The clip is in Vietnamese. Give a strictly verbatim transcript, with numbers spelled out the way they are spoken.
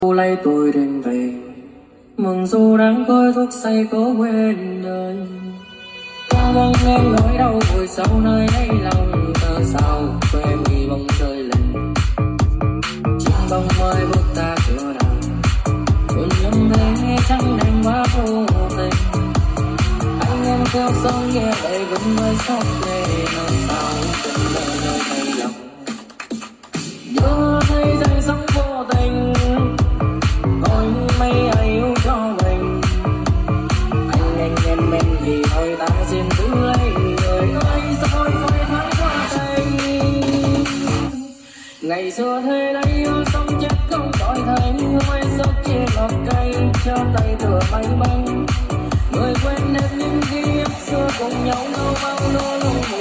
Cô lấy tôi đêm về, mừng dù đang coi thuốc say cố quên đời. Có vắng em nỗi đau vùi sâu nơi ấy lòng tơ sao quên vì bóng rơi lên. Chim bóng mới bước ta cửa đào, buồn nhầm thế chẳng đành quá vô tình. Anh em theo sóng nghe đầy vẫn mới sót lệ nơi sao từng lời nơi tay lòng. Nhớ thấy danh sống vô tình, thôi mấy ai yêu cho mình. Anh anh em em thì thôi ta xin thứ lấy người ơi sao phải thái quá tay. Ngày xưa thế đấy yêu sống chết không đổi thay, mai giấc chia lọt cây cho tay thừa may mắn. Người quên hết những ký ức xưa cùng nhau lâu bao lâu lâu.